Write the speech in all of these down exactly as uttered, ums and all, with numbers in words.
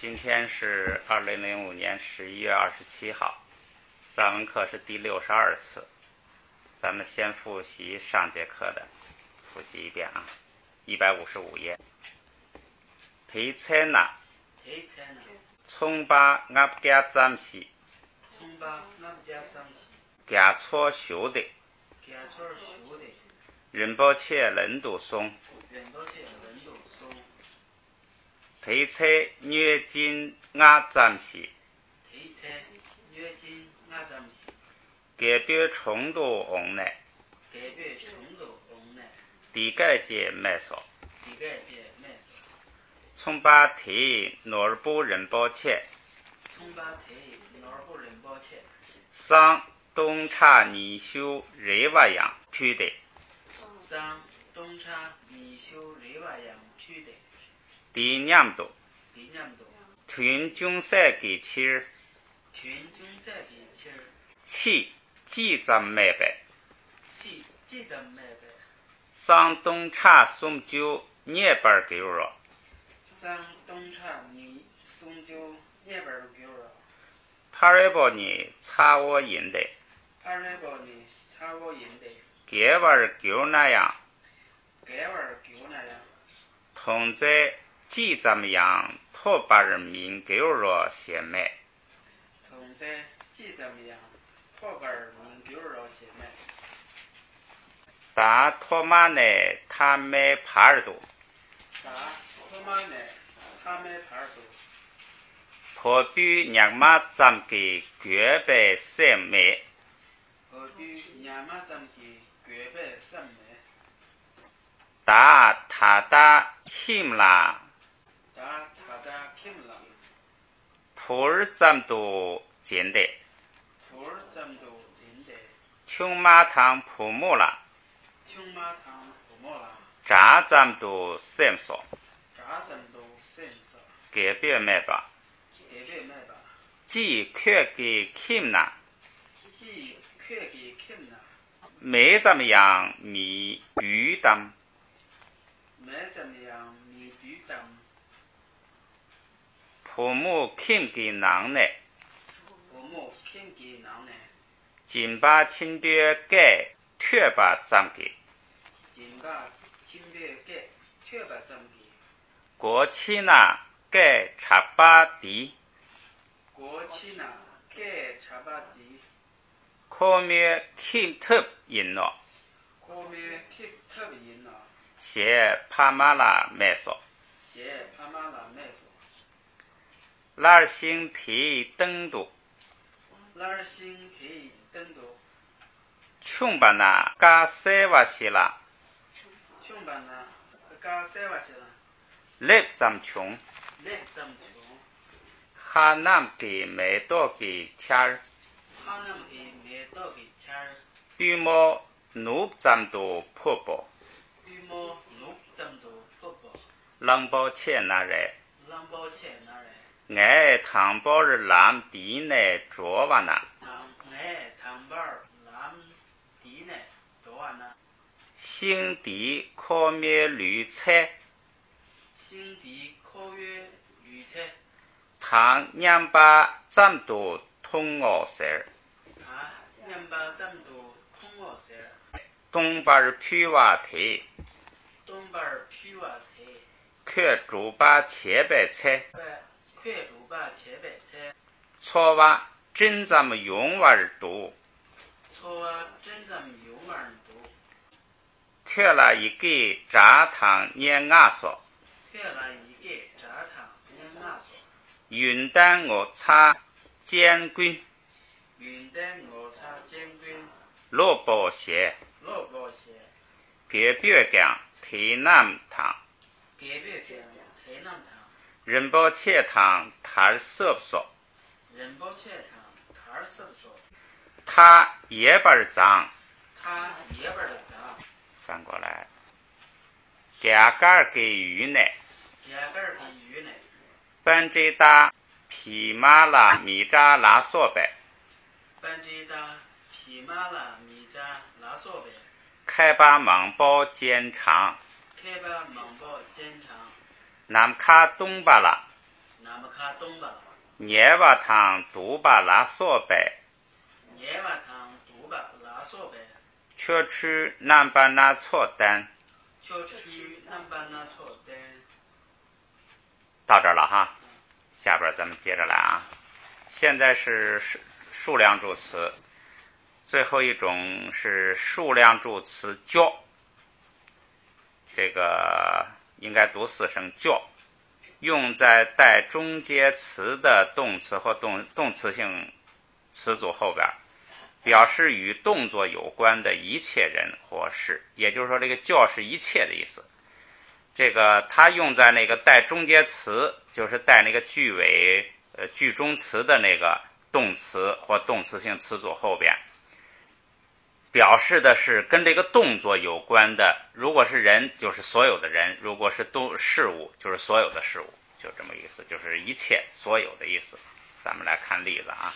今天是二零零五年十一月二十七号，藏文课是第六十二次。咱们先复习上节课的，复习一遍啊，一百五十五页。提菜那， 提菜那， 葱巴鸭家暂时， 葱巴鸭家暂时， 加错修的， 加错修的， 仁波切人都松， 人多切人都松， 提菜月经鸭暂时， 提菜月经鸭暂时， 改变程度红呢， 改变程度红呢， 第个节没少。 第个节没少， 葱巴提诺尔布仁波切， 葱巴提诺尔布仁波切， 上东叉尼修热瓦样区的， 上东叉尼修热瓦样区的， 第念度， 第念度， 团中赛给切儿， 团中赛给切儿， 气记咱没白， 气记咱没白， 上东叉松酒涅板给我， 上东叉尼松酒涅板给我， 帕瑞波尼擦我饮的， 帕瑞波尼擦我饮的， 给碗给我那样， 给碗给我那样， 同在记咱们样托巴人民给我写美， 同在记咱们样托巴人民给我写美， 打托马呢他没帕尔多， 打托马呢他没帕尔多。 破比娘妈咱给绝白三美， 何必娘妈咱给绝白三美？ 打他打힘啦， 打他打kim了， 土儿咱都见的， 土儿咱都真的， 穷马堂铺木啦， 穷马堂不莫了， 炸咱都三索， 炸咱都三色， 改变没吧？ 改变没吧？ 既缺给 kim 啦， 既缺给 kim 了， 没怎么样米鱼当， 没怎么样米鱼当， 铺木 kim 给囊呢， 不莫 kim 给囊呢， 金巴清别盖缺把咱给， 金巴清别给缺把咱给， 国期呢盖茶巴地。 国期呢给茶巴地， 可面 kim 特引了， 可面 keep 特别赢了， 写帕马拉没说， 写帕马拉没说。 拉尔星提登度， 拉尔星提登度， 穷巴那嘎塞瓦西拉， 穷吧呢，嘎塞瓦西了， 累咱穷， 累咱穷， 哈南给没多给钱儿， 哈那么给没到给钱儿， 羽毛努咱都破破， 羽毛鹿咱都破破， 冷包钱那人， 狼包钱那来， 爱糖包儿蓝地内着瓦那， 糖哎糖包儿蓝地呢，多完呢， 新地可面绿菜， 新地科约绿菜， 糖娘巴咱都通我事儿。 啊，两把咱都通我些， 东巴儿皮瓦提， 东边儿皮瓦提， 可猪巴切白菜， 快快路把切白菜， 错瓦真咱们用瓦儿多， 错啊真咱们有玩儿多。 可了一个炸糖捏牙索， 缺了一个炸糖烟牙索， 云丹我擦煎滚， 云丹我擦煎滚， 萝卜蟹， 萝卜蟹， 隔壁讲提南糖， 隔壁讲台南糖， 仁波切糖塔色索， 仁波切糖塔儿色索， 他也把儿脏， 他也不儿长， 翻过来，嘎嘎给鱼呢， 也个儿的鱼呢， 本这大皮马拉米扎拉索白。 班这大皮马拉米扎拉索白， 开把芒包煎肠， 开把芒包煎肠， 南卡东巴拉， 那么卡东吧， 涅瓦汤杜巴拉索贝， 涅瓦汤杜巴拉索贝， 却去南巴那错丹。 却去南巴那错丹。 到这儿了哈，下边咱们接着来啊。现在是数数量助词，最后一种是数量助词叫，这个应该读四声叫，用在带中介词的动词或动动词性词组后边，表示与动作有关的一切人或事，也就是说这个叫是一切的意思。这个它用在那个带中介词，就是带那个句尾呃句中词的那个动词或动词性词组后边，表示的是跟这个动作有关的，如果是人就是所有的人，如果是动事物就是所有的事物，就这么意思，就是一切所有的意思。咱们来看例子啊。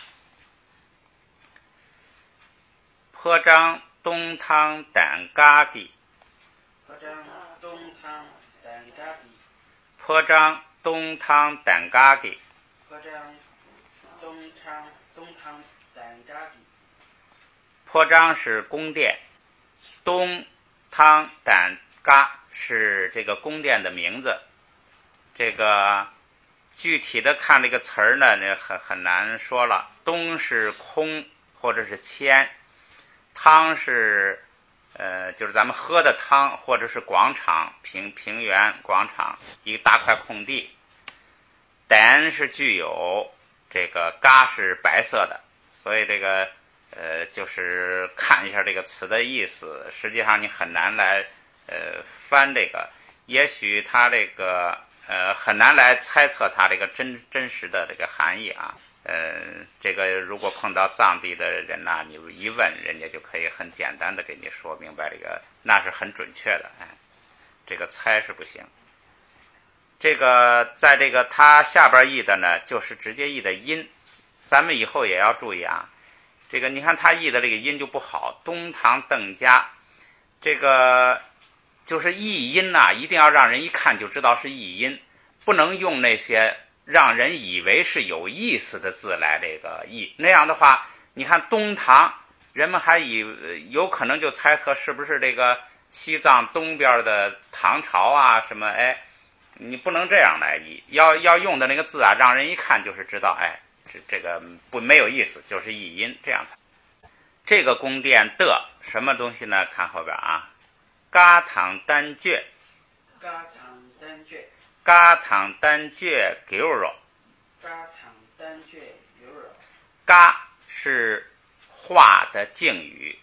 坡张东汤胆嘎地， 坡张东汤胆嘎地， 坡张东汤胆嘎地， 坡张东汤东汤胆嘎地。 坡张是宫殿，东汤胆嘎是这个宫殿的名字。这个具体的看这个词儿呢，那很很难说了。东是空或者是谦，汤是呃就是咱们喝的汤，或者是广场平平原广场一个大块空地。胆是具有，这个嘎是白色的，所以这个呃就是看一下这个词的意思，实际上你很难来呃翻这个，也许它这个呃很难来猜测它这个真真实的这个含义啊。呃，这个如果碰到藏地的人呐、啊，你一问，人家就可以很简单的给你说明白这个，那是很准确的。哎，这个猜是不行。这个在这个它下边译的呢，就是直接译的音，咱们以后也要注意啊。这个你看它译的这个音就不好，东堂邓家，这个就是译音呐、啊，一定要让人一看就知道是译音，不能用那些让人以为是有意思的字来这个译，那样的话，你看东唐，人们还以有可能就猜测是不是这个西藏东边的唐朝啊什么，哎，你不能这样来译，要要用的那个字啊，让人一看就是知道，哎，这这个不没有意思，就是译音，这样才。这个宫殿的什么东西呢？看后边啊，嘎唐丹倔， 嘎唐丹倔。 嘎唐丹倔牛肉， 嘎唐丹倔牛肉。 嘎是话的敬语，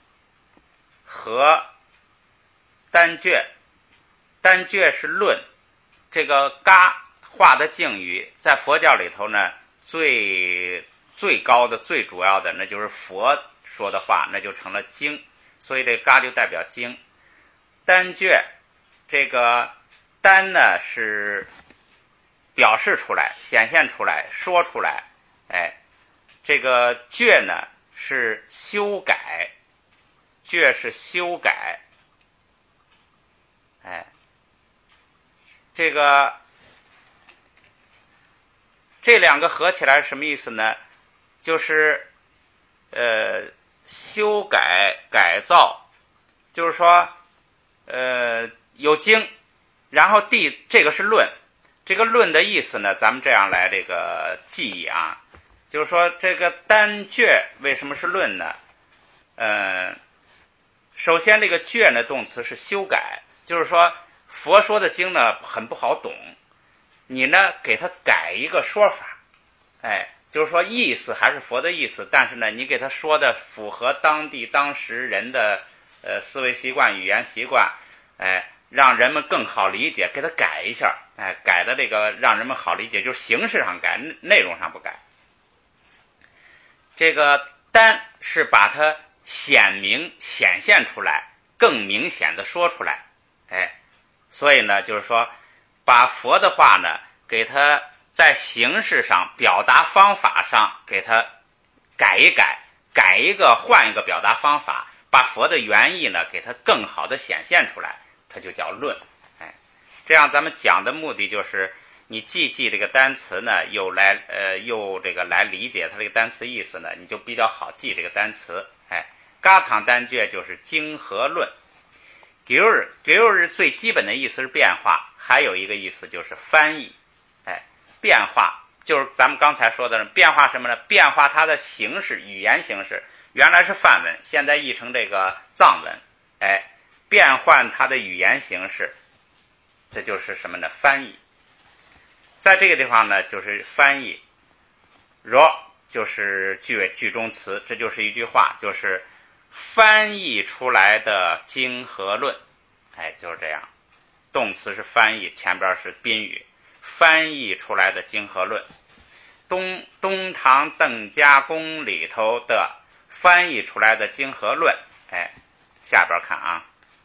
和丹倔，丹倔是论。这个嘎话的敬语，在佛教里头呢，最最高的、最主要的，那就是佛说的话，那就成了经，所以这嘎就代表经。丹倔，这个丹呢是表示出来、显现出来、说出来，哎，这个倔呢是修改，倔是修改，哎，这个这两个合起来是什么意思呢？就是呃修改、改造，就是说呃有经。然后第这个是论，这个论的意思呢，咱们这样来这个记忆啊，就是说这个丹倔为什么是论呢？呃，首先这个倔呢动词是修改，就是说佛说的经呢很不好懂，你呢给他改一个说法，哎，就是说意思还是佛的意思，但是呢你给他说的符合当地当时人的呃思维习惯、语言习惯，哎。让人们更好理解，给它改一下，哎，改的这个让人们好理解，就是形式上改，内容上不改。这个单是把它显明、显现出来，更明显的说出来，哎，所以呢，就是说，把佛的话呢，给它在形式上、表达方法上给它改一改，改一个，换一个表达方法，把佛的原意呢，给它更好的显现出来。它就叫论，哎，这样咱们讲的目的就是你既记这个单词呢，又来呃又这个来理解它这个单词意思呢，你就比较好记这个单词。哎，嘎唐单卷就是经和论。给日给日最基本的意思是变化，还有一个意思就是翻译。哎，变化就是咱们刚才说的变化什么呢？变化它的形式，语言形式，原来是梵文，现在译成这个藏文。哎，变换它的语言形式，这就是什么呢？翻译。在这个地方呢，就是翻译。若就是句尾句中词，这就是一句话，就是翻译出来的经和论。哎，就是这样。动词是翻译，前边是宾语，翻译出来的经和论。东东唐邓家宫里头的翻译出来的经和论。哎，下边看啊，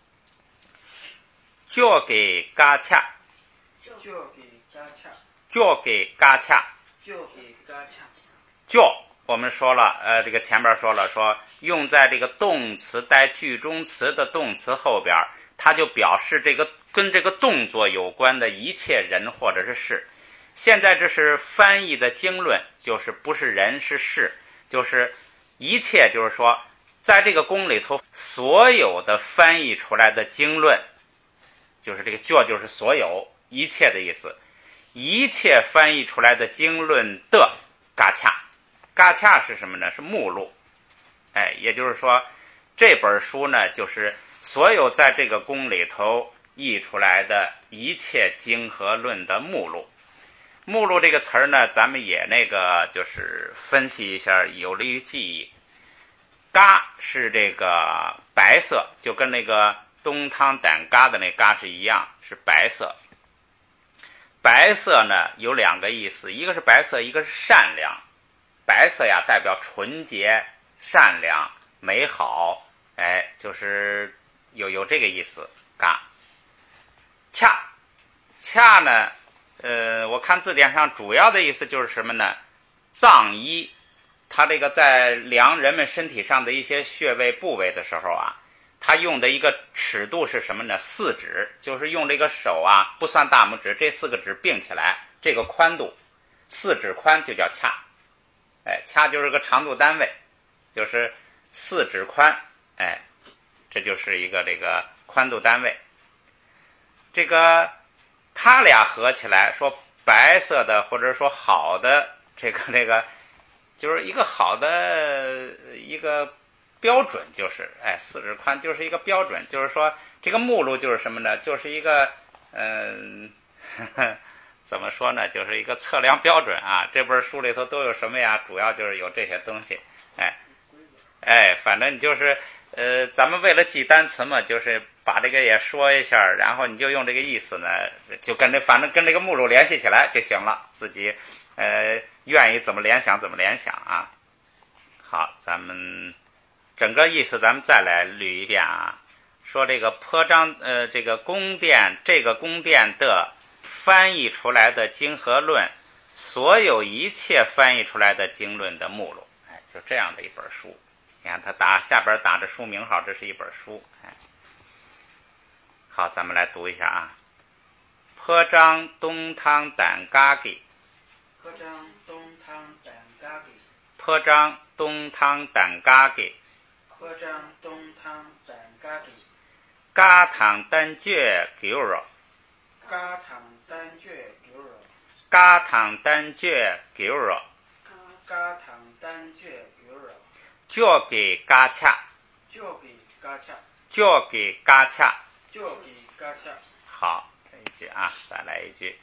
就给嘎恰， 就给嘎恰， 就给嘎恰， 就给嘎恰。 就我们说了，呃，这个前边说了，说用在这个动词带句中词的动词后边，它就表示这个跟这个动作有关的一切人或者是事。现在这是翻译的经论，就是不是人是事，就是一切，就是说在这个宫里头所有的翻译出来的经论，就是这个就就是所有一切的意思，一切翻译出来的经论的嘎恰。嘎恰是什么呢？是目录。哎，也就是说这本书呢，就是所有在这个宫里头译出来的一切经和论的目录。目录这个词儿呢，咱们也那个就是分析一下，有利于记忆。嘎是这个白色，就跟那个东汤胆嘎的那嘎是一样，是白色。白色呢有两个意思，一个是白色，一个是善良。白色呀代表纯洁、善良、美好，哎，就是有有这个意思。嘎，恰，恰呢，呃，我看字典上主要的意思就是什么呢？藏医，它这个在量人们身体上的一些穴位部位的时候啊，它用的一个尺度是什么呢？四指，就是用这个手啊，不算大拇指，这四个指并起来，这个宽度，四指宽就叫恰。哎，恰就是个长度单位，就是四指宽，哎，这就是一个这个宽度单位。这个它俩合起来说白色的或者说好的这个这个就是一个好的一个标准，就是哎四指宽就是一个标准，就是说这个目录就是什么呢？就是一个嗯。呵呵怎么说呢？就是一个测量标准啊。这本书里头都有什么呀？主要就是有这些东西。哎，哎，反正你就是呃，咱们为了记单词嘛，就是把这个也说一下，然后你就用这个意思呢，就跟这反正跟这个目录联系起来就行了。自己呃愿意怎么联想怎么联想啊。好，咱们整个意思咱们再来捋一遍啊。说这个坡章呃，这个宫殿，这个宫殿的翻译出来的经和论，所有一切翻译出来的经论的目录，哎，就这样的一本书。你看他打下边打着书名号，这是一本书。哎，好，咱们来读一下啊。坡章东汤胆嘎给， 坡章东汤胆嘎给， 坡章东汤胆嘎给， 坡章东汤胆嘎给， 嘎汤丹倔给肉。 嘎糖丹倔牛肉， 嘎糖丹倔牛肉， 嘎糖丹倔牛肉， 就给嘎恰， 就给嘎恰， 就给嘎恰， 就给嘎恰。 好，这一句啊，再来一句。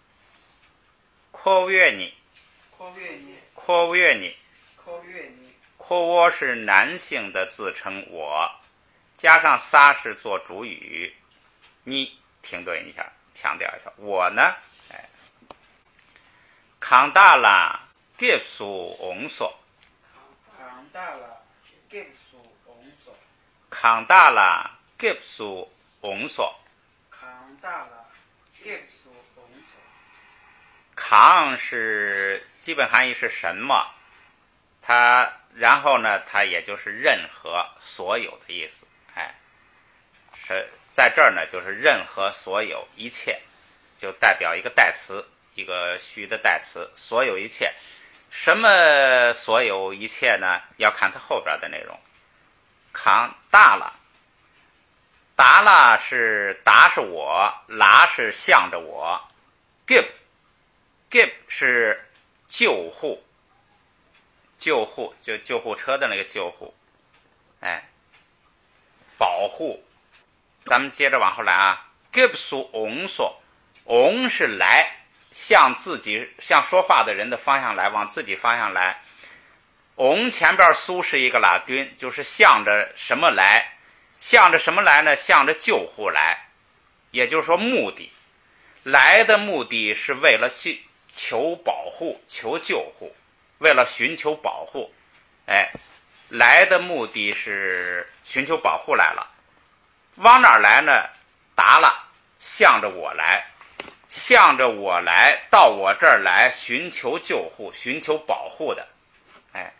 阔越你， 阔越你， 阔越你， 阔越你， 阔窝是男性的自称我，加上仨是做主语，你停顿一下。强调一下，我呢，哎，扛大了，给苏翁索， 扛大了，给苏翁索， 扛大了，给苏翁索， 扛大了，给苏翁索。 扛是基本含义是什么？它然后呢，它也就是任何、所有的意思，哎，是。在这儿呢，就是任何所有一切，就代表一个代词， 一个虚的代词，所有一切。什么所有一切呢？要看它后边的内容。扛大了，达了是达是我，拉是向着我 ，give give 是救护，救护就救护车的那个救护，哎，保护。咱们接着往后来啊 ，give 属 on 所 on 是来。向自己向说话的人的方向来，往自己方向来。on 前边苏是一个拉丁，就是向着什么来？向着什么来呢？向着救护来，也就是说目的。来的目的是为了求保护、求救护，为了寻求保护。哎，来的目的是寻求保护来了。往哪儿来呢？达了，向着我来。向着我来，到我这儿来寻求救护、寻求保护的，哎，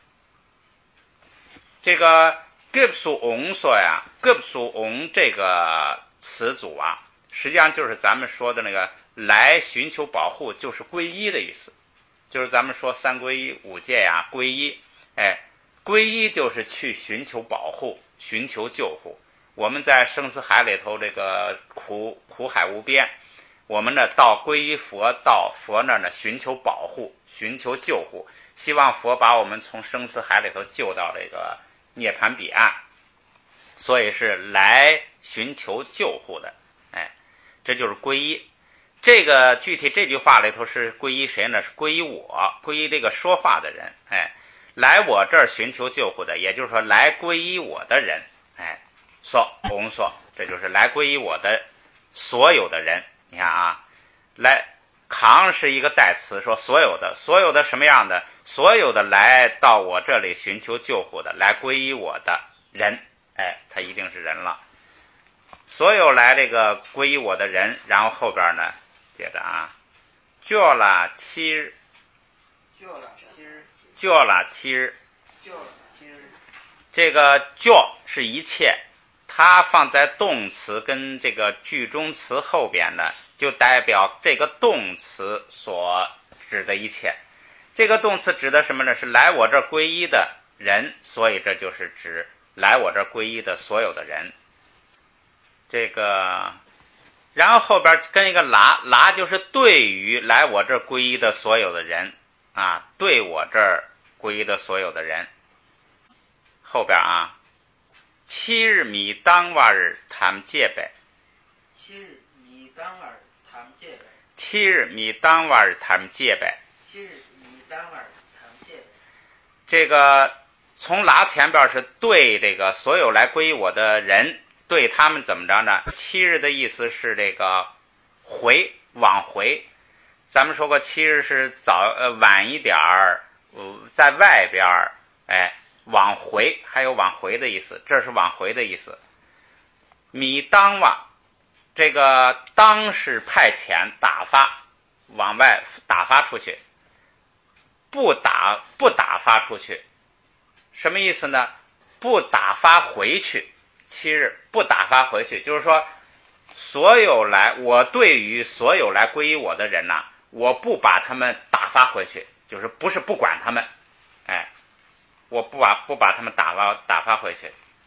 这个 gipsu on 所呀 ，gipsu on 这个词组啊，实际上就是咱们说的那个来寻求保护，就是皈依的意思，就是咱们说三皈依、五戒呀，皈依，哎，皈依就是去寻求保护、寻求救护。我们在生死海里头，这个苦苦海无边。我们呢，到皈依佛，到佛那儿呢，寻求保护，寻求救护，希望佛把我们从生死海里头救到这个涅槃彼岸，所以是来寻求救护的，哎，这就是皈依。这个具体这句话里头是皈依谁呢？是皈依我，皈依这个说话的人，哎，来我这儿寻求救护的，也就是说来皈依我的人，哎，所红所，这就是来皈依我的所有的人。你看啊，来扛是一个代词，说所有的，所有的什么样的？所有的来到我这里寻求救护的，来皈依我的人，哎，他一定是人了。所有来这个皈依我的人，然后后边呢，接着啊，救了七日， 救了七日， 救了七日， 救了七日， 这个救是一切。它放在动词跟这个句中词后边呢，就代表这个动词所指的一切。这个动词指的什么呢？是来我这儿皈依的人，所以这就是指来我这儿皈依的所有的人。这个，然后后边跟一个拉，拉就是对于来我这儿皈依的所有的人啊，对我这儿皈依的所有的人。后边啊。七日米当瓦尔谈戒呗， 七日米当瓦尔谈戒呗， 七日米当瓦尔谈戒呗， 七日米当瓦尔谈戒呗。 这个从拉前边是对这个所有来皈依我的人，对他们怎么着呢？七日的意思是这个回往回，咱们说过七日是早呃晚一点儿，呃在外边儿，哎。往回还有往回的意思，这是往回的意思。米当瓦，这个当是派遣打发，往外打发出去，不打不打发出去，什么意思呢？不打发回去，七日不打发回去，就是说，所有来我对于所有来皈依我的人呐、啊，我不把他们打发回去，就是不是不管他们，哎。我不把不把他们打发打发回去，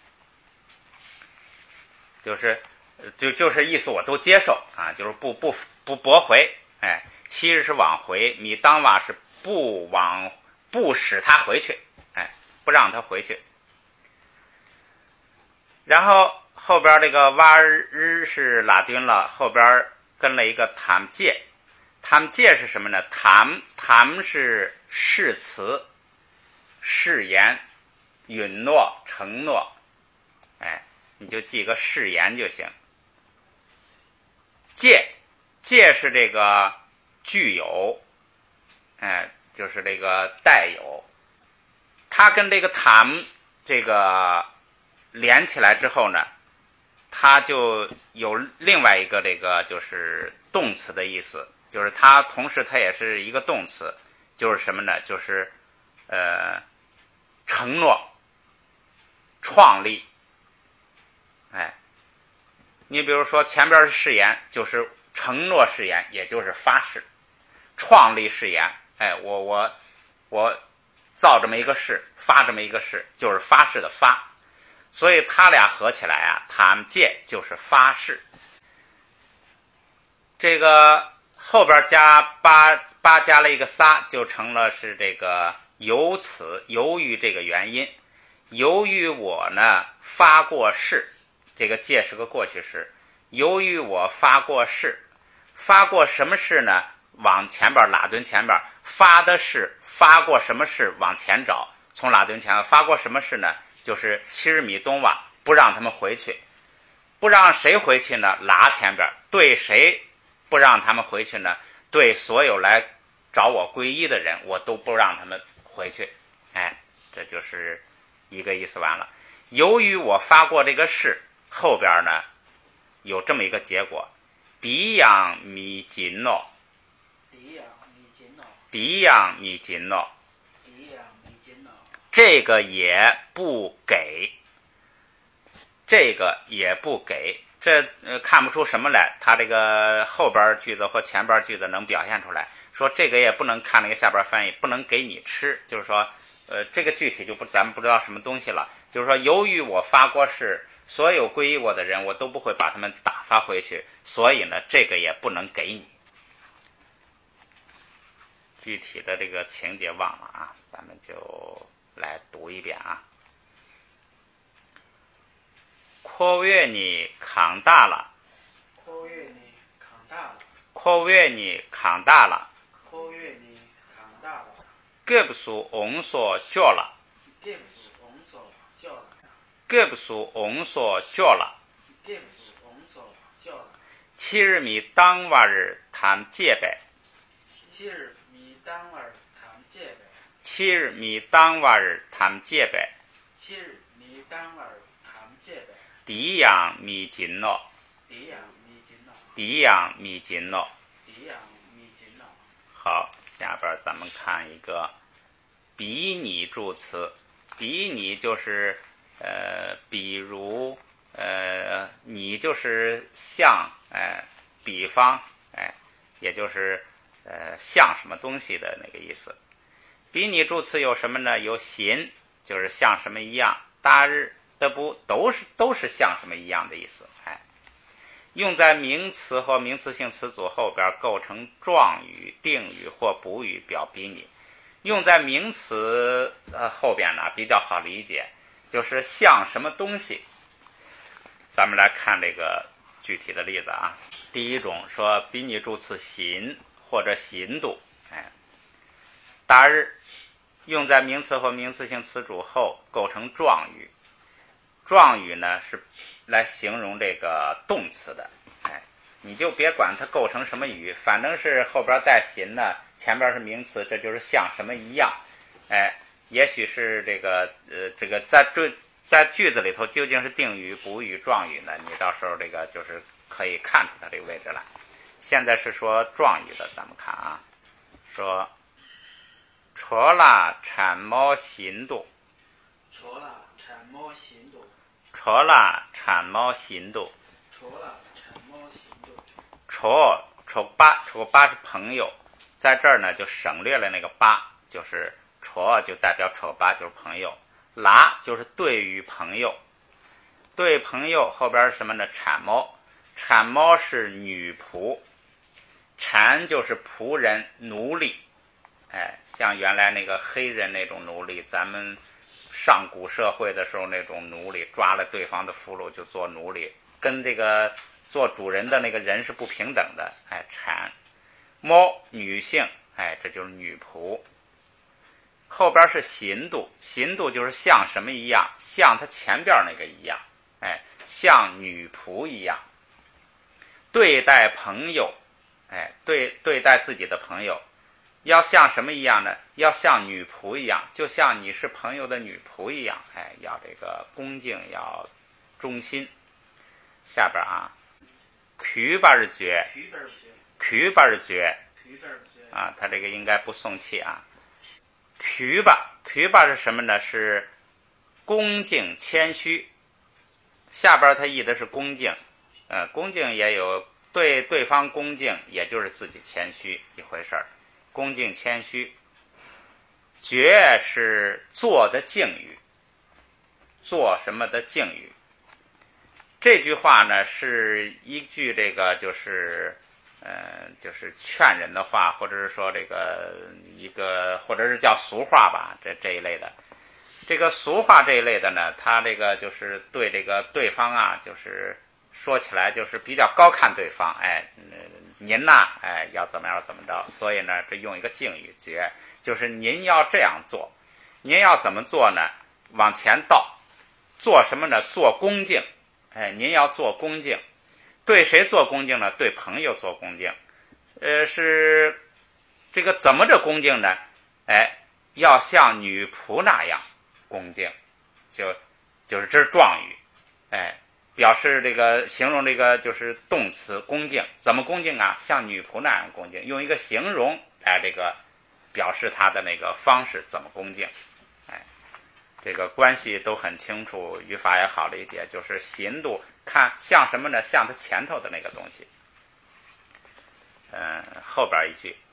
就是就就是意思我都接受啊，就是不不不驳回，哎，七日是往回，米当瓦是不往不使他回去，哎，不让他回去。然后后边这个瓦日是拉丁了，后边跟了一个坦戒，坦戒是什么呢？坦坦是誓词。誓言、允诺、承诺，哎，你就记个誓言就行。戒，戒是这个具有，哎，就是这个带有。它跟这个谈这个连起来之后呢，它就有另外一个这个就是动词的意思，就是它同时它也是一个动词，就是什么呢？就是呃。承诺、创立，哎，你比如说前边是誓言，就是承诺誓言，也就是发誓。 创立誓言，哎，我我我造这么一个誓，发这么一个誓，就是发誓的发，所以他俩合起来啊，坦戒就是发誓。这个后边加八八加了一个撒，就成了是这个由此由于这个原因，由于我呢发过誓，这个戒是个过去式，由于我发过誓，发过什么誓呢？往前边拉顿前边发的誓，发过什么誓往前找，从拉顿前边发过什么誓呢？就是七日米东瓦，不让他们回去，不让谁回去呢？拉前边对谁不让他们回去呢？对所有来找我皈依的人，我都不让他们回去。哎，这就是一个意思完了。由于我发过这个誓，后边呢有这么一个结果，敌养米紧诺， 敌养米紧诺， 敌养米紧诺， 敌养米紧诺， 这个也不给，这个也不给。这、呃、看不出什么来，他这个后边句子或前边句子能表现出来，说这个也不能看那个下边翻译，不能给你吃，就是说呃，这个具体就不咱们不知道什么东西了，就是说由于我发过誓，所有皈依我的人我都不会把他们打发回去，所以呢这个也不能给你。具体的这个情节忘了啊，咱们就来读一遍啊。扩越你扛大了， 扩越你扛大了， 扩越你扛大了， 扩越你扛大了， 给不苏翁所叫了， 给不是翁所叫了， 给不苏翁所叫了， 给不是翁所叫了， 七日米当瓦日谈戒备， 七日米当尔谈戒备， 七日米当瓦日谈戒备， 七日米当尔谈戒备， 敌养米紧诺， 敌养米紧诺， 敌养米紧诺。 敌养米紧诺。 好，下边咱们看一个比拟助词，比拟就是呃，比如呃，你就是像，哎、呃，比方，哎、呃，也就是呃像什么东西的那个意思。比拟助词有什么呢？有形，就是像什么一样；大日的不都是都是像什么一样的意思。哎，用在名词或名词性词组后边，构成状语、定语或补语表比拟。用在名词呃后边呢比较好理解，就是像什么东西。咱们来看这个具体的例子啊。第一种说比拟助词形或者形度，哎，大日用在名词或名词性词组后构成状语。状语呢是来形容这个动词的，哎，你就别管它构成什么语，反正是后边带形呢，前边是名词，这就是像什么一样，哎，也许是这个呃这个在这在句子里头究竟是定语、补语、状语呢？你到时候这个就是可以看出它这个位置来。现在是说状语的，咱们看啊，说戳啦产毛形度， 戳啦产毛形度， 戳啦产毛形度， 戳啦产毛形度， 戳戳八戳八是朋友，在这儿呢就省略了那个八，就是戳就代表戳八就是朋友，啦就是对于朋友，对朋友后边是什么呢？产毛，产毛是女仆，产就是仆人奴隶，哎，像原来那个黑人那种奴隶，咱们上古社会的时候那种奴隶，抓了对方的俘虏就做奴隶，跟这个做主人的那个人是不平等的，哎，产猫女性，哎，这就是女仆。后边是形度，形度就是像什么一样，像它前边那个一样，哎，像女仆一样。对待朋友，哎，对对待自己的朋友，要像什么一样呢？要像女仆一样，就像你是朋友的女仆一样，哎，要这个恭敬，要忠心。下边啊，曲巴日绝， 曲巴日绝， 曲巴日绝， 曲巴日绝啊，他这个应该不送气啊。曲巴，曲巴是什么呢？是恭敬谦虚。下边他译的是恭敬，呃，恭敬也有对对方恭敬，也就是自己谦虚一回事儿。 恭敬谦虚。觉是做的敬语，做什么的敬语。这句话呢是一句这个就是呃就是劝人的话，或者是说这个一个或者是叫俗话吧，这这一类的。这个俗话这一类的呢，它这个就是对这个对方啊，就是说起来就是比较高看对方，哎，您呐，哎，要怎么样怎么着，所以呢，这用一个敬语觉，就是您要这样做，您要怎么做呢？往前倒，做什么呢？做恭敬，哎，您要做恭敬，对谁做恭敬呢？对朋友做恭敬，呃，是这个怎么着恭敬呢？哎，要像女仆那样恭敬，就就是这是状语，哎，表示这个形容这个就是动词恭敬，怎么恭敬啊？像女仆那样恭敬，用一个形容，哎，这个表示他的那个方式怎么恭敬，哎，这个关系都很清楚，语法也好理解，就是行度看像什么呢？像他前头的那个东西。嗯，后边一句，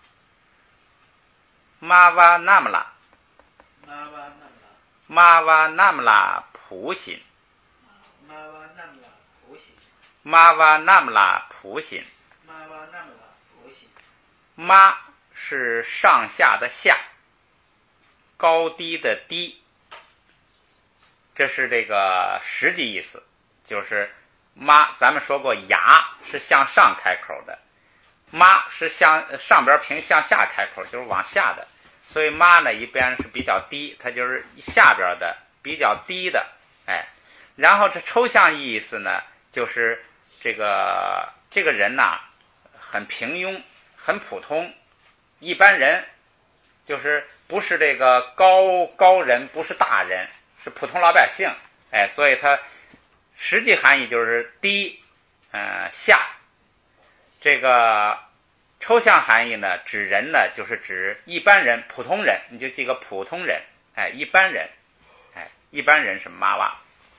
玛哇那么拉。 玛哇那么拉， 玛哇那么拉普辛， 玛哇那么拉普辛， 玛哇那么拉普辛， 玛哇那么拉普辛。 玛是上下的下，高低的低，这是这个实际意思，就是玛，咱们说过牙是向上开口的，玛是向上边平向下开口，就是往下的。所以妈呢一边是比较低，它就是下边的比较低的，哎，然后这抽象意思呢，就是这个这个人呐、啊，很平庸，很普通，一般人，就是不是这个高高人，不是大人，是普通老百姓，哎，所以它实际含义就是低，呃下，这个。抽象含义呢，指人呢，就是指一般人、普通人，你就记个普通人，哎，一般人，哎，一般人是玛哇。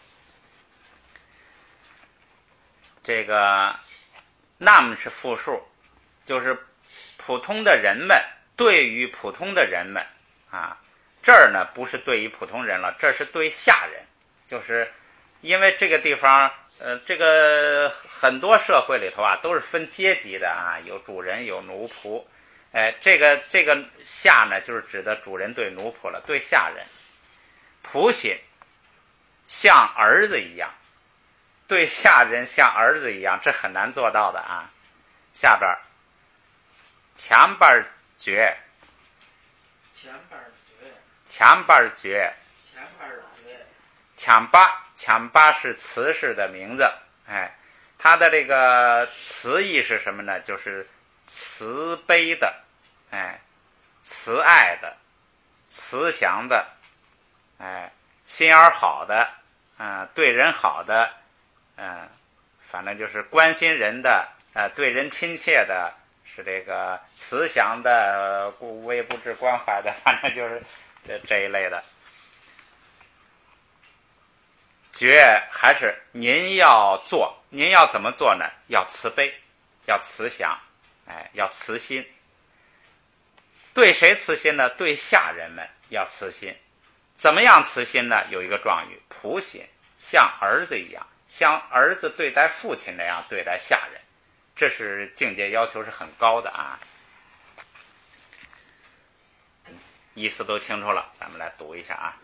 这个 nam 是复数，就是普通的人们对于普通的人们啊，这儿呢不是对于普通人了，这是对下人，就是因为这个地方。呃，这个很多社会里头啊，都是分阶级的啊，有主人，有奴仆。哎，这个这个下呢，就是指的主人对奴仆了，对下人。仆辛像儿子一样，对下人像儿子一样，这很难做到的啊。下边强半绝， 强半绝， 强半绝， 强半绝， 强巴。强巴是词氏的名字，哎，它的这个词义是什么呢？就是慈悲的，哎，慈爱的，慈祥的，哎，心眼好的，嗯、呃，对人好的，嗯、呃，反正就是关心人的，呃，对人亲切的，是这个慈祥的，无微不至关怀的，反正就是这这一类的。觉还是您要做，您要怎么做呢？要慈悲，要慈祥，哎，要慈心。对谁慈心呢？对下人们要慈心。怎么样慈心呢？有一个状语，仆辛，像儿子一样，像儿子对待父亲那样对待下人，这是境界要求是很高的啊。意思都清楚了，咱们来读一下啊。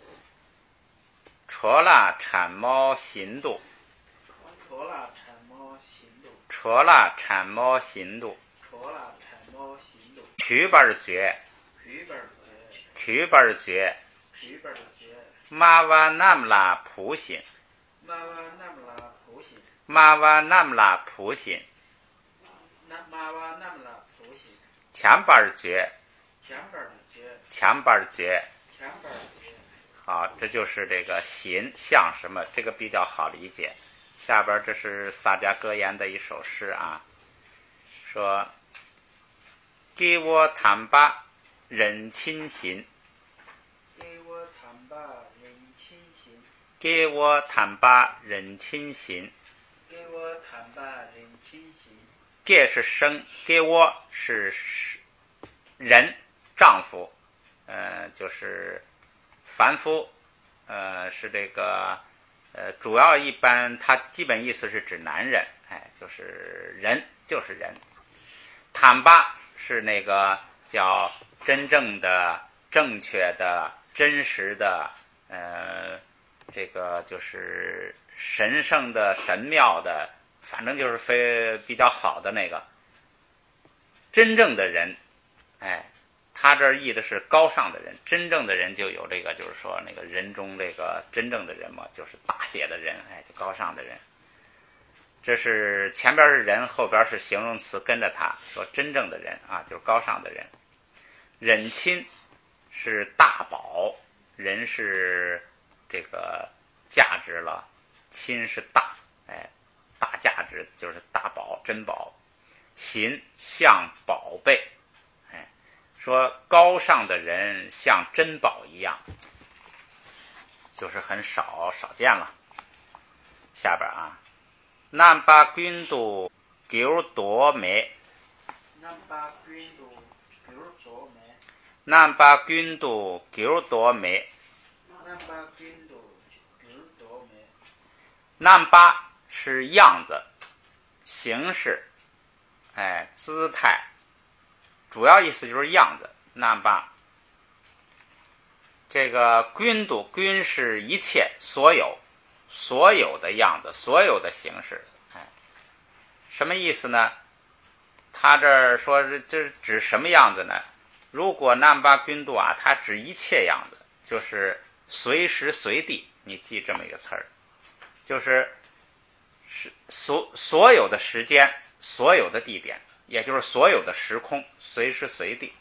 戳啦产猫行度， 戳啦产猫行度， 戳啦产猫行度， 戳啦产猫行度， 曲本觉， 曲本觉， 曲本觉， 曲本觉， 玛哇那么拉普辛， 玛哇那么拉普辛， 玛哇那么拉普辛， 那玛哇那么拉普辛， 强本觉， 强本觉， 强本觉。 强本觉。 好，这就是这个行像什么，这个比较好理解。下边这是萨迦格言的一首诗啊，说：给我坦巴人亲行， 给我坦巴人亲行， 给我坦巴人亲行。 给我坦巴人亲行。 给是生，给我是人丈夫，呃，就是凡夫，呃，是这个，呃，主要一般它基本意思是指男人，哎，就是人，就是人。坦巴是那个叫真正的、正确的、真实的，呃，这个就是神圣的、神妙的，反正就是非比较好的那个真正的人，哎，他这儿译的是高尚的人，真正的人就有这个，就是说那个人中这个真正的人嘛，就是大写的人，哎，就高尚的人。这是前边是人，后边是形容词跟着他说真正的人啊，就是高尚的人。忍亲是大宝，人是这个价值了，亲是大，哎，大价值就是大宝珍宝。行像宝贝，哎，说高尚的人像珍宝一样，就是很少少见了。下边啊。南巴君都九多美， 南巴君都九多美， 南巴君都九多美， 南巴君都九多美。 南巴是样子、形式，哎，姿态，主要意思就是样子。南巴，这个君都君是一切所有。所有的样子，所有的形式，哎，什么意思呢？他这儿说这指什么样子呢？如果南巴君度啊，它指一切样子，就是随时随地。你记这么一个词儿，就是所所有的时间，所有的地点，也就是所有的时空，随时随地。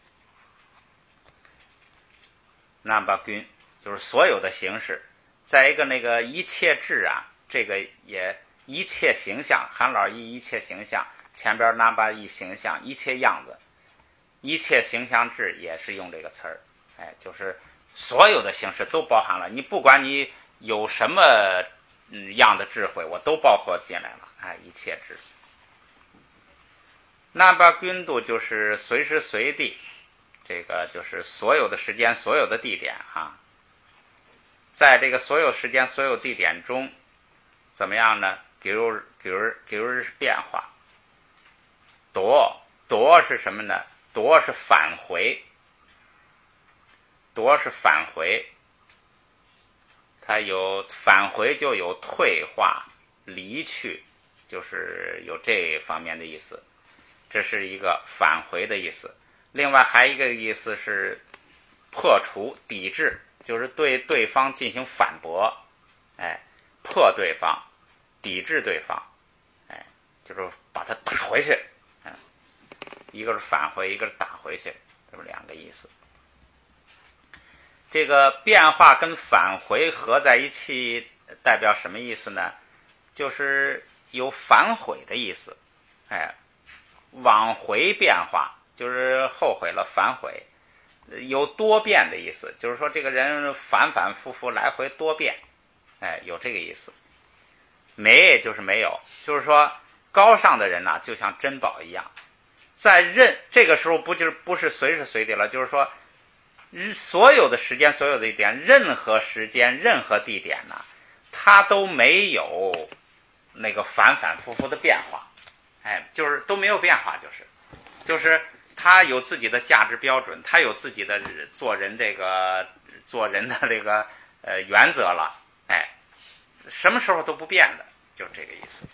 南巴君就是所有的形式。再一个那个一切智啊，这个也一切形象，韩老一一切形象，前边南巴一形象，一切样子，一切形象智也是用这个词儿，哎，就是所有的形式都包含了，你不管你有什么嗯样的智慧，我都包括进来了，哎，一切智。南巴君度就是随时随地，这个就是所有的时间，所有的地点啊。在这个所有时间、所有地点中，怎么样呢？给如给如给如是变化。夺夺是什么呢？夺是返回，夺是返回。它有返回就有退化、离去，就是有这方面的意思。这是一个返回的意思。另外还一个意思是破除、抵制。就是对对方进行反驳，哎，破对方，抵制对方，哎，就是把他打回去，嗯，一个是返回，一个是打回去，这么两个意思。这个变化跟返回合在一起，代表什么意思呢？就是有反悔的意思，哎，往回变化，就是后悔了，反悔。有多变的意思，就是说这个人反反复复来回多变，哎，有这个意思。没就是没有，就是说高尚的人呢、啊，就像珍宝一样，在任这个时候不就是不是随时随地了，就是说所有的时间、所有的地点，任何时间、任何地点呢，它都没有那个反反复复的变化，哎，就是都没有变化，就是就是。他有自己的价值标准，他有自己的做人这个做人的这个呃原则了，哎，什么时候都不变的，就是这个意思。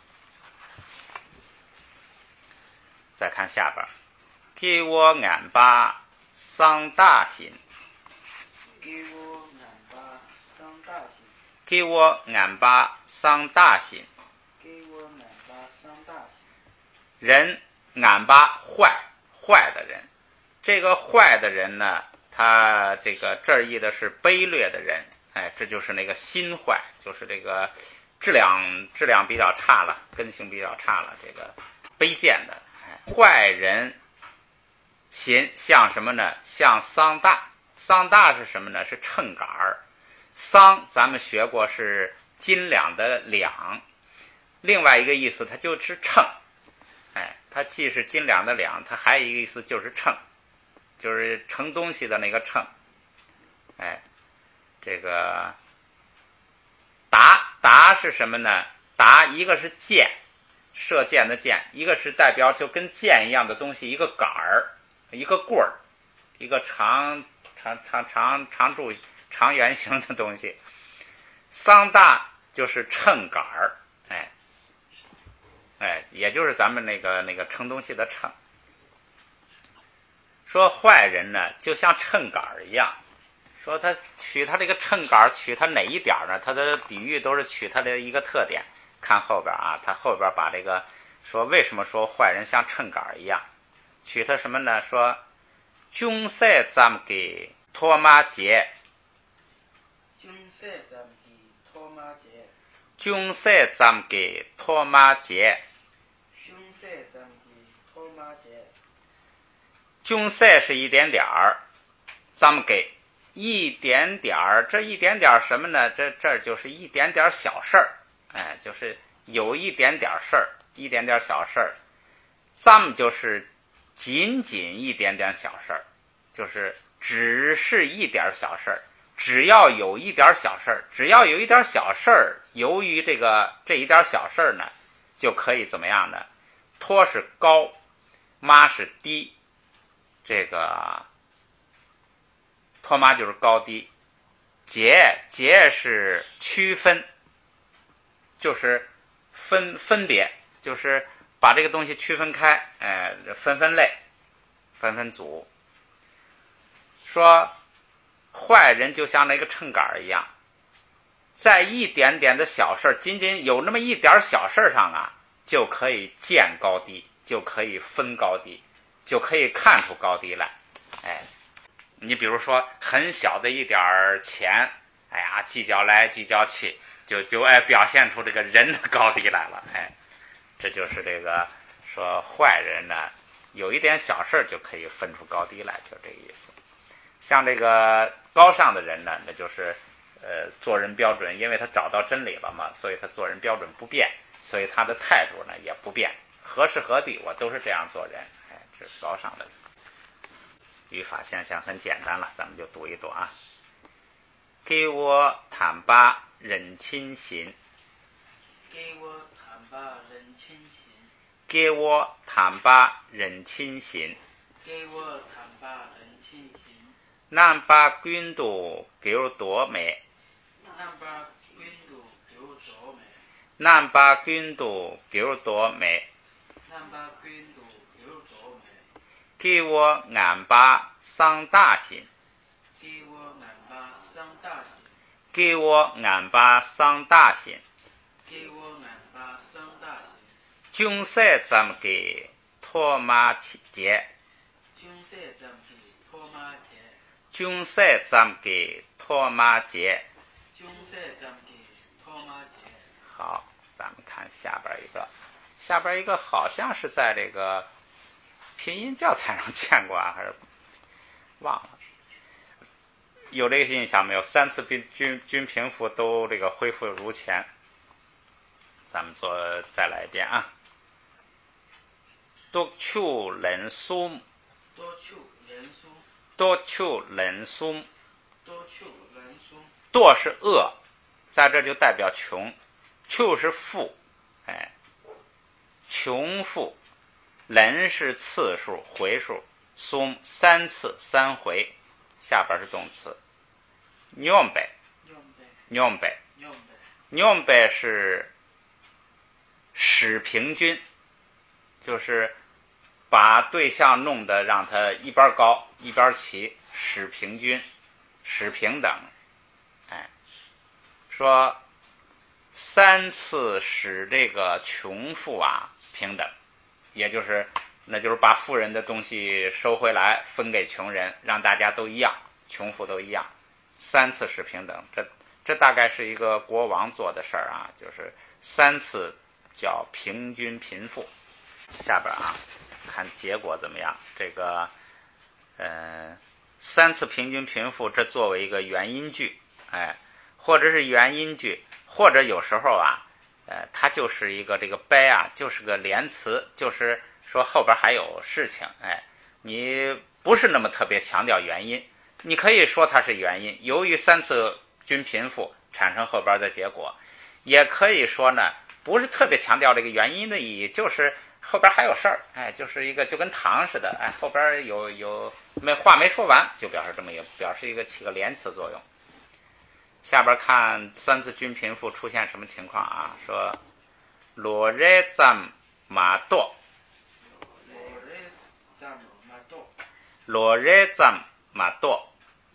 再看下边，给我俺爸桑大心， 给我俺爸桑大心， 给我俺爸桑大心， 给我俺爸桑大心。 人俺爸坏。坏的人，这个坏的人呢，他这个这儿译的是卑劣的人，哎，这就是那个心坏，就是这个质量质量比较差了，根性比较差了，这个卑贱的，哎，坏人心像什么呢？像桑大，桑大是什么呢？是秤杆儿，桑咱们学过是斤两的两，另外一个意思它就是秤。哎，它既是斤两的两，它还有一个意思就是秤。 就是盛东西的那个秤。哎，这个达达是什么呢？达一个是箭，射箭的箭，一个是代表就跟箭一样的东西，一个杆儿，一个棍儿，一个长长长长长柱长圆形的东西。桑大就是秤杆儿，哎哎，也就是咱们那个那个称东西的秤。说坏人呢，就像秤杆儿一样。说他取他这个秤杆，取他哪一点呢？他的比喻都是取他的一个特点。看后边啊，他后边把这个说为什么说坏人像秤杆一样，取他什么呢？说军赛咱们给托马节， 军赛咱们给托马节， 军赛咱们给托马节， 军赛咱们给托马节， 军赛是一点点儿，咱们给。一点点儿，这一点点儿什么呢？这这儿就是一点点小事儿，哎，就是有一点点事儿，一点点小事儿。咱们就是仅仅一点点小事儿，就是只是一点小事儿，只要有一点小事儿，只要有一点小事儿，由于这个这一点小事儿呢，就可以怎么样呢？托是高，妈是低，这个。托妈就是高低，节节是区分，就是分分别，就是把这个东西区分开，哎，分分类，分分组。说坏人就像那个秤杆一样，在一点点的小事，仅仅有那么一点小事上啊，就可以见高低，就可以分高低，就可以看出高低来，哎。你比如说很小的一点钱，哎呀，计较来计较去，就就哎表现出这个人的高低来了，哎，这就是这个说坏人呢，有一点小事就可以分出高低来，就这个意思。像这个高尚的人呢，那就是呃做人标准，因为他找到真理了嘛，所以他做人标准不变，所以他的态度呢也不变，何时何地我都是这样做人，哎，这是高尚的人。语法现象很简单了，咱们就读一读啊。给我坦白认亲行， 给我坦白认亲行， 给我坦白认亲行， 给我坦白认亲行。 南把君都给我多美， 南把君都给我多美， 南把君都给我多美， 南把君都给我多美。 给我俺把桑大行， 给我俺把桑大行， 给我俺把桑大行， 给我俺把桑大行。 军赛咱们给托马节， 军赛咱们给托马节， 军赛咱们给托马节。 军赛咱们给托马节。 好，咱们看下边一个，下边一个好像是在这个拼音教材上见过啊，还是忘了？有这个印象没有？三次军军军平复都这个恢复如前。咱们做再来一遍啊。多丘人苏， 多丘人苏， 多丘人苏， 多丘人苏。 多是恶，在这就代表穷；丘是富，哎，穷富。人是次数回数，苏三次三回，下边是动词。nhóm北，nhóm北，nhóm北是使平均，就是把对象弄得让它一边高一边齐，使平均，使平等。哎，说三次使这个穷富啊平等，也就是那就是把富人的东西收回来分给穷人，让大家都一样，穷富都一样。三次使平等，这这大概是一个国王做的事儿啊，就是三次叫平均贫富。下边啊，看结果怎么样？这个，呃，三次平均贫富，这作为一个原因句，哎，或者是原因句，或者有时候啊，呃，它就是一个这个 by 啊，就是个连词，就是说后边还有事情，哎，你不是那么特别强调原因。你可以说它是原因，由于三次均贫富产生后边的结果，也可以说呢不是特别强调这个原因的意义，就是后边还有事儿，哎，就是一个就跟糖似的，哎，后边有有没话没说完，就表示这么一个表示一个起个连词作用。下边看三次均贫富出现什么情况啊？说罗热赞马多，罗热赞马多，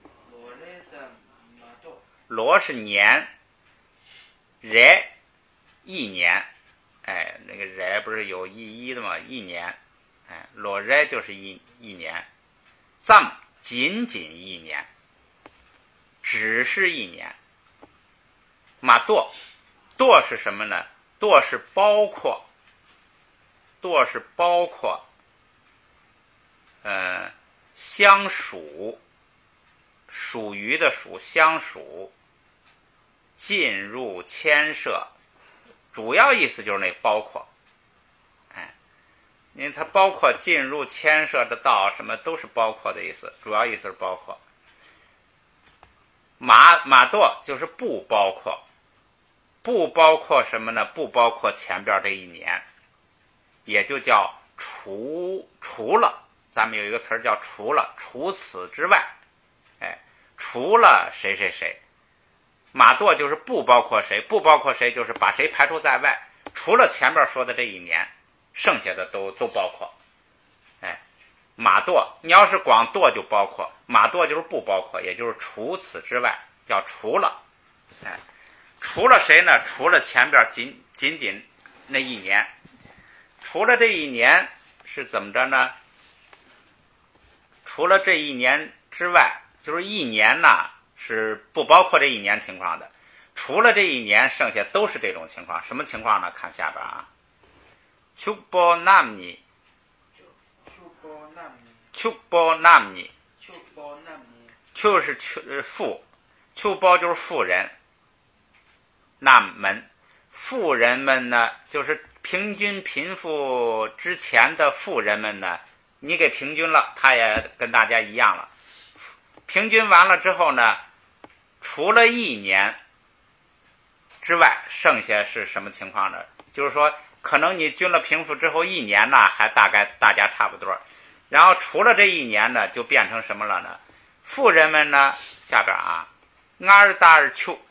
罗是年，热一年，哎，那个热不是有一一的吗？一年，哎，罗热就是一一年，赞仅仅一年，只是一年。马多，多是什么呢？多是包括，多是包括，呃，相属，属于的属，相属，进入牵涉，主要意思就是那包括，哎，因为它包括进入牵涉的道，什么都是包括的意思，主要意思是包括。马马多就是不包括。不包括什么呢？不包括前边这一年，也就叫除除了，咱们有一个词儿叫除了，除此之外，哎，除了谁谁谁，马多就是不包括谁，不包括谁就是把谁排除在外，除了前边说的这一年，剩下的都都包括，哎，马多，你要是光多就包括，马多就是不包括，也就是除此之外，叫除了，哎。除了谁呢？除了前边仅仅仅那一年，除了这一年是怎么着呢？除了这一年之外，就是一年呢是不包括这一年情况的。除了这一年，剩下都是这种情况。什么情况呢？看下边啊。秋波南尼，秋波南尼，秋是富，秋波就是富人。那们富人们呢，就是平均贫富之前的富人们呢，你给平均了，他也跟大家一样了。平均完了之后呢，除了一年之外，剩下是什么情况呢？就是说，可能你均了贫富之后一年呢，还大概大家差不多。然后除了这一年呢，就变成什么了呢？富人们呢，下边啊，二大二秋。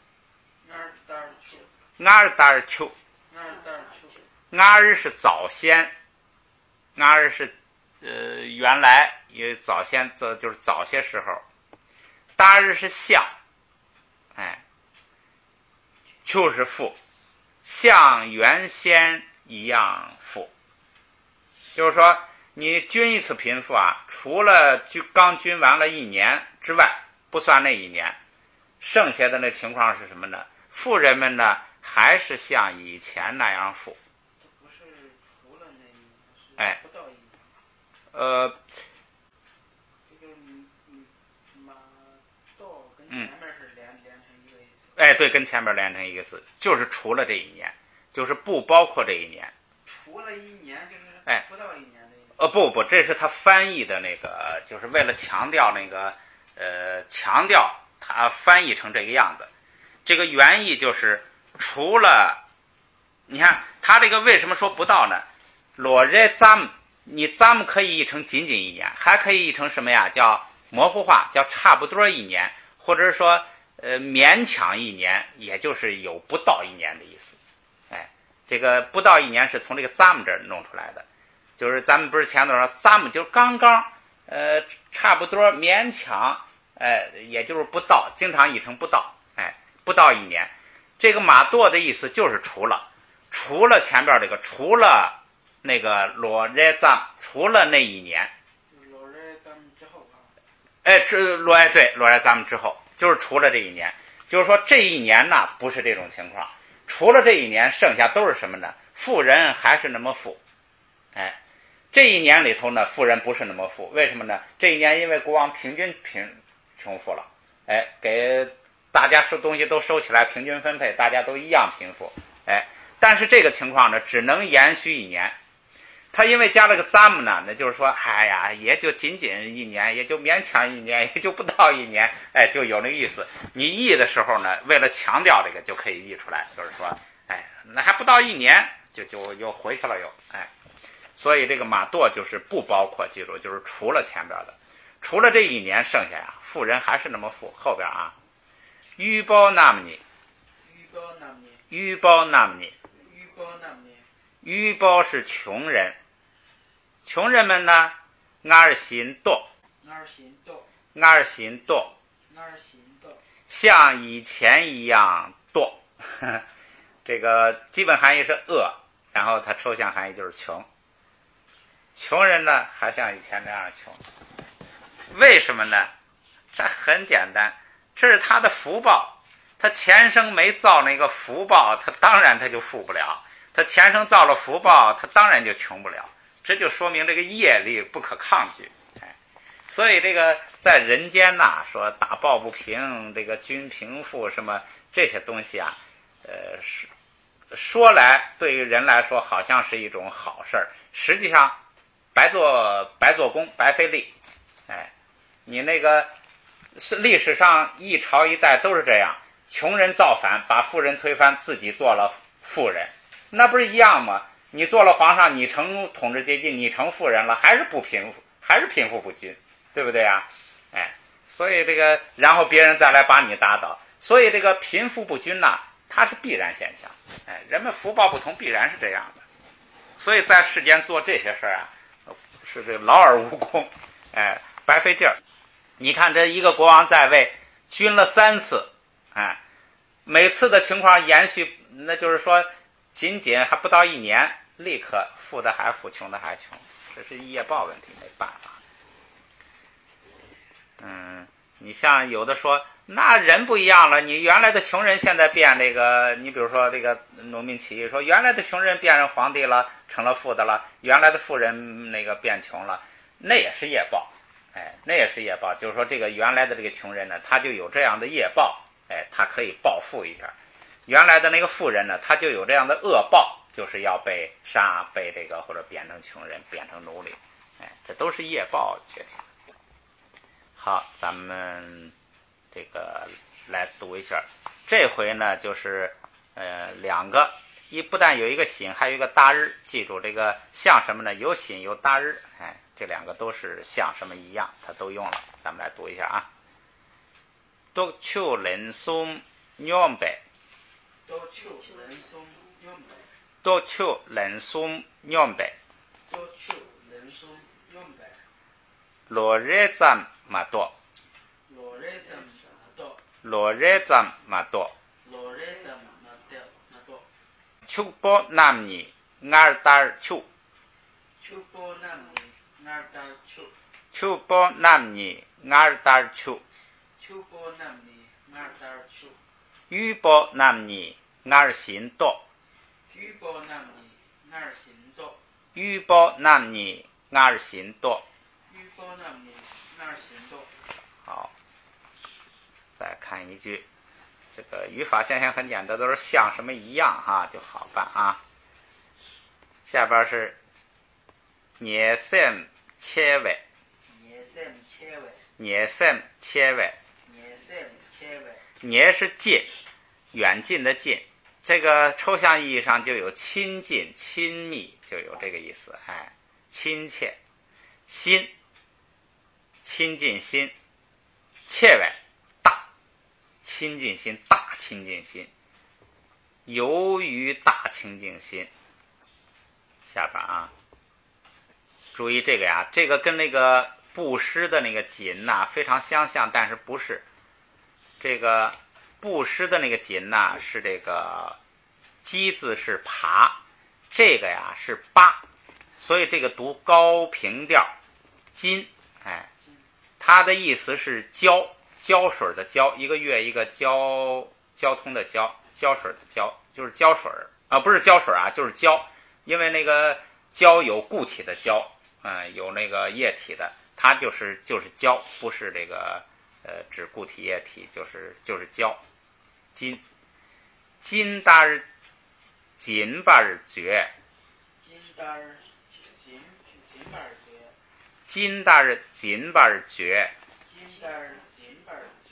二大二秋，二是早先，二是呃原来也早先这就是早些时候，大二是像，哎，就是富，像原先一样富。就是说，你均一次贫富啊，除了均刚均完了一年之外，不算那一年，剩下的那情况是什么呢？富人们呢？还是像以前那样富， 不是除了那一年， 哎， 不到一年。 呃， 这个马道跟前面是连、嗯、连成一个意思。 哎，对，跟前面连成一个意思，就是除了这一年，就是不包括这一年。 除了一年就是哎， 不到一年的意思。 呃，不不，这是他翻译的那个，就是为了强调那个，呃，强调他翻译成这个样子。这个原意就是。除了，你看他这个为什么说不到呢？罗热咱们，你咱们可以译成仅仅一年，还可以译成什么呀？叫模糊化，叫差不多一年，或者是说呃勉强一年，也就是有不到一年的意思。哎，这个不到一年是从这个咱们这儿弄出来的，就是咱们不是前头说咱们就刚刚呃差不多勉强，哎，也就是不到，经常译成不到，哎，不到一年。这个马多的意思就是除了，除了前边这个，除了那个罗热咱，除了那一年， 罗热咱们之后啊， 哎，这罗哎对罗热咱们之后，就是除了这一年，就是说这一年呢不是这种情况，除了这一年，剩下都是什么呢？富人还是那么富，哎，这一年里头呢，富人不是那么富，为什么呢？这一年因为国王平均贫穷富了，哎，给。大家收东西都收起来，平均分配，大家都一样贫富，哎，但是这个情况呢，只能延续一年。 他因为加了个咱们呢，那就是说，哎呀，也就仅仅一年，也就勉强一年，也就不到一年，哎，就有那个意思。你译的时候呢，为了强调这个，就可以译出来，就是说，哎，那还不到一年，就就又回去了又，哎，所以这个马舵就是不包括，记住，就是除了前边的，除了这一年，剩下呀，富人还是那么富。后边啊，余包那么尼， 余包那么尼， 余包那么尼， 余包那么尼， 余包是穷人。穷人们呢，俺心多， 俺心多， 俺心多， 俺心多， 像以前一样多。这个基本含义是饿，然后它抽象含义就是穷。穷人呢，还像以前那样穷，为什么呢？这很简单，这是他的福报。他前生没造那个福报，他当然他就富不了；他前生造了福报，他当然就穷不了。这就说明这个业力不可抗拒，哎，所以这个在人间呐，说打抱不平，这个均贫富什么这些东西啊，呃，说来对于人来说好像是一种好事儿，实际上白做白做工，白费力，哎，你那个是历史上一朝一代都是这样，穷人造反，把富人推翻，自己做了富人，那不是一样吗？你做了皇上，你成统治阶级，你成富人了，还是不贫富，还是贫富不均，对不对啊？哎，所以这个，然后别人再来把你打倒，所以这个贫富不均呐，它是必然现象。哎，人们福报不同，必然是这样的。所以在世间做这些事儿啊，是这劳而无功，哎，白费劲儿。你看这一个国王在位，均了三次，哎，每次的情况延续，那就是说。仅仅还不到一年，立刻富的还富，穷的还穷，这是业报问题，没办法。嗯，你像有的说，那人不一样了，你原来的穷人现在变这个，你比如说这个农民起义，说原来的穷人变成皇帝了，成了富的了，原来的富人那个变穷了，那也是业报，哎，那也是业报，就是说这个原来的这个穷人呢，他就有这样的业报，哎，他可以报复一下。原来的那个富人呢，他就有这样的恶报，就是要被杀，被这个或者变成穷人，变成奴隶，哎，这都是业报决定。好，咱们这个来读一下，这回呢就是呃两个，一不但有一个辛，还有一个大日，记住这个像什么呢？有辛有大日，哎，这两个都是像什么一样，它都用了。咱们来读一下啊。都秋人松鸟白。 多秋人松鸟白， 多秋人松鸟白， 多秋人松鸟白， 落日咱马多， 落日咱马多， 落日咱马多， 落日咱马多马多， 秋波南尼二达秋， 秋波南尼二达秋， 秋波南尼二达秋， 秋波南尼二达秋， 雨波南尼二心多， 雨波南尼二心多， 雨波南尼二心多， 雨波南尼二心多。 好，再看一句，这个语法现象很简单，都是像什么一样哈，就好办啊。下边是捏sem切尾， 捏sem切尾， 捏sem切尾， 捏sem切尾， 捏是近，远近的近，这个抽象意义上就有亲近、亲密，就有这个意思，哎，亲切，心，亲近心，切尾，大，亲近心，大亲近心，由于大亲近心。下边啊，注意这个呀，这个跟那个布施的那个锦呐、啊、非常相像，但是不是这个布施的那个锦呐、啊、是这个鸡字是爬，这个呀是八，所以这个读高平调，金，哎，它的意思是浇，浇水的浇，一个月一个交交通的交，浇水的浇，就是浇水啊，不是浇水啊，就是浇。因为那个胶有固体的胶，嗯，有那个液体的，它就是就是胶，不是这个呃指固体液体，就是就是胶。金金达儿金巴儿绝， 金达儿金金巴尔绝， 金大日金巴尔绝， 金巴尔金巴尔绝，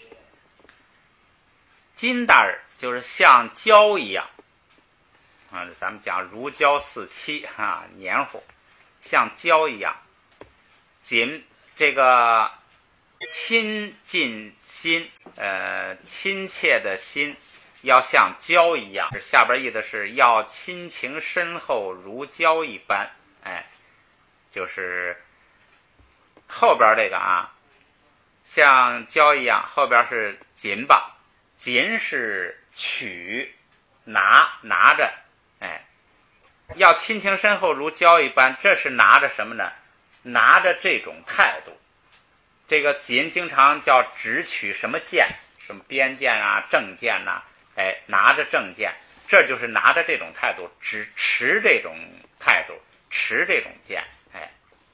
金大日就是像胶一样啊，咱们讲如胶似漆啊，黏糊，像胶一样。紧这个亲近心，呃，亲切的心，要像胶一样。下边意的是要亲情深厚如胶一般，哎，就是后边这个啊，像胶一样，后边是紧吧，紧是取拿拿着，哎，要亲情深厚如胶一般，这是拿着什么呢？拿着这种态度。这个紧经常叫直取什么剑，什么边剑啊、正剑呐、啊，哎，拿着正剑，这就是拿着这种态度，只持这种态度，持这种剑，哎，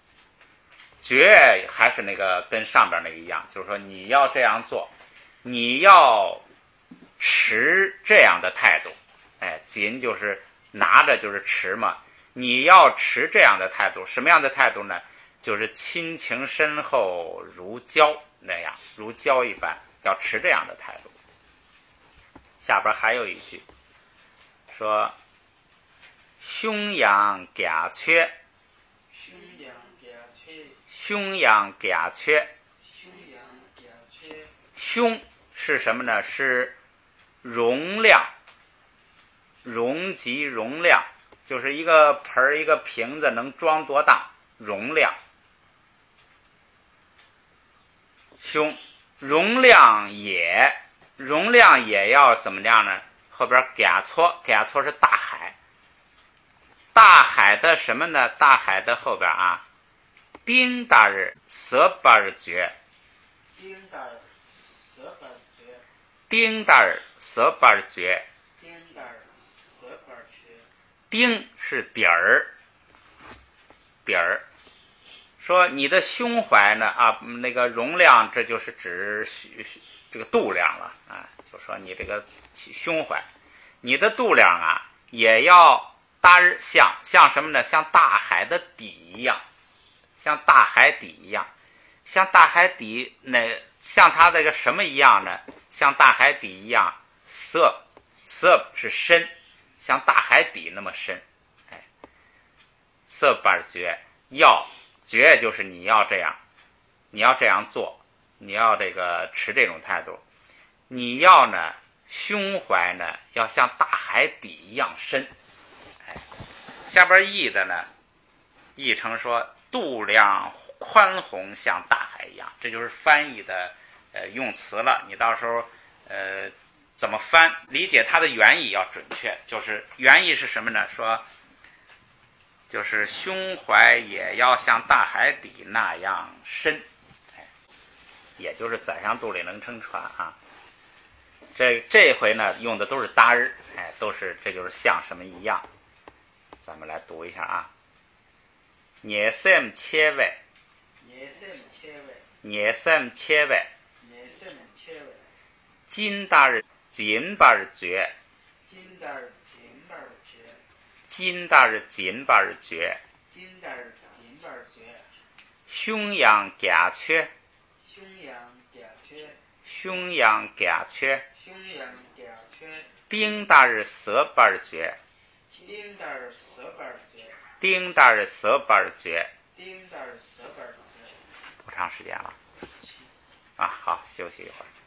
绝还是那个跟上边那个一样，就是说你要这样做，你要持这样的态度，哎，紧就是拿着就是持嘛，你要持这样的态度，什么样的态度呢？就是亲情深厚如胶那样，如胶一般，要持这样的态度。下边还有一句说胸阳甲缺， 胸阳甲缺， 胸阳甲缺， 胸阳甲缺， 胸是什么呢？是容量，容积容量，就是一个盆一个瓶子能装多大容量。胸容量也，容量也要怎么样呢？后边甲错，甲错是大海，大海的什么呢？大海的后边啊，丁大日色巴日绝， 丁大尔色巴尔绝， 丁大日色巴日绝， 丁大尔色巴尔绝， 丁是底儿，底儿。说你的胸怀呢啊，那个容量，这就是指这个度量了啊。就说你这个胸怀，你的度量啊，也要大日像像什么呢？像大海的底一样，像大海底一样，像大海底那像它这个什么一样呢？像大海底一样，色色是深，像大海底那么深，哎，色板绝要。绝就是你要这样，你要这样做，你要这个持这种态度，你要呢胸怀呢要像大海底一样深，哎，下边译的呢译成说度量宽宏像大海一样，这就是翻译的呃用词了。你到时候呃怎么翻，理解它的原意要准确，就是原意是什么呢？说。就是胸怀也要像大海底那样深，哎，也就是宰相肚里能撑船啊。这这回呢用的都是搭日，哎，都是这就是像什么一样。咱们来读一下啊。捏三切位， 捏三切位， 捏三切位， 捏三切位， 金大日金巴日绝， 金大尔金巴尔绝。 金大日金巴日绝， 金大尔金巴尔绝， 胸阳甲缺， 胸阳甲缺， 胸阳甲缺， 胸阳甲缺， 丁大日色巴日绝， 丁大尔色巴尔绝， 丁大日色巴日绝， 丁大尔色巴尔绝。 多长时间了？啊，好，休息一会儿。